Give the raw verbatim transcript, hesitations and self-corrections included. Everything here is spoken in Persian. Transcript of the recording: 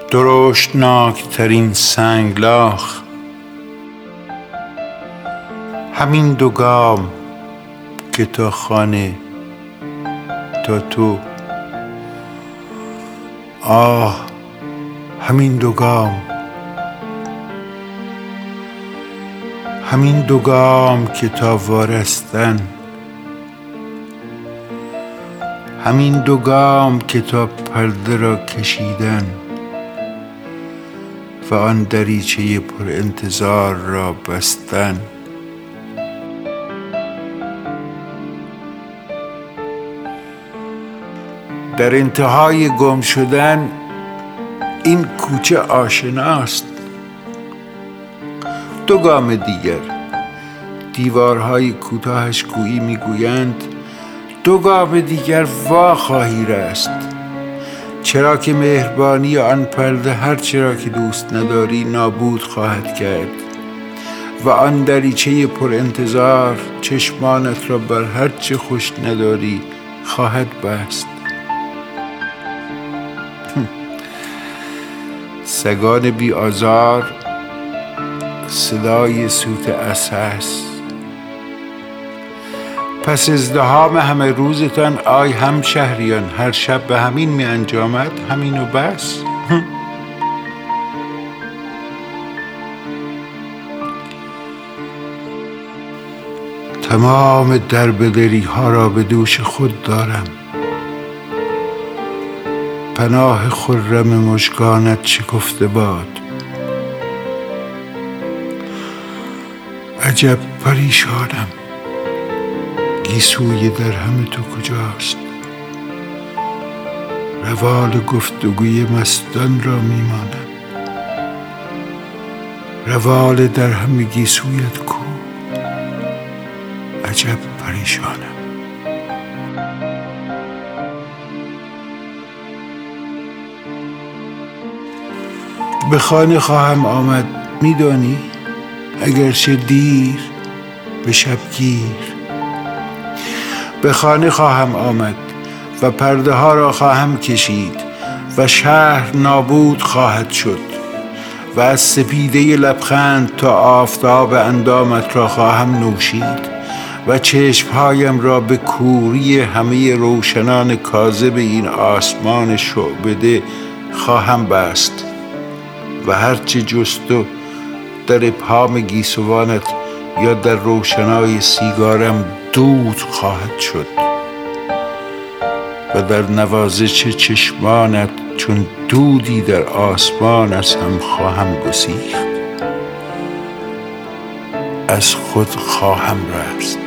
درشتناکترین سنگلاخ، همین دو گام که تا خانه تا تو. آه همین دو گام، همین دو گام که تا وارستن، همین دو گام که تا پرده را کشیدن و آن دریچه پر انتظار را بستن. در انتهای گم شدن این کوچه آشناست. دو گام دیگر، دیوارهای کوتاهش گویی میگویند دو گام دیگر وا خواهی رست، چرا که مهربانی آن پرده هر چرا که دوست نداری نابود خواهد کرد و آن دریچه پر انتظار چشمانت را بر هر چه خوش نداری خواهد بست. سگان بی آزار، صدای سوت اساس. پس ازدحام همه روزتان آی هم شهریان، هر شب به همین می انجامد، همین و بس. تمام دربدری ها را به دوش خود دارم، پناه خرم مژگانت شکفته باد. عجب پریشانم، گیسوی درهم تو کجاست؟ روال گفتگوی مستان را میمانم، روال درهم گیسویت کو؟ عجب پریشانم. به خانه خواهم آمد، میدانی؟ اگرچه دیر، به شبگیر. به خانه خواهم آمد و پرده ها را خواهم کشید و شهر نابود خواهد شد و از سپیده لبخند تا آفتاب اندامت را خواهم نوشید و چشمهایم را به کوری همه روشنان کاذب این آسمان شعبده خواهم بست و هرچه جستو در ابهام گیسوانت یا در روشنای سیگارم دود خواهد شد و در نوازش چشمانت چون دودی در آسمان از هم خواهم گسیخت، از خود خواهم رست.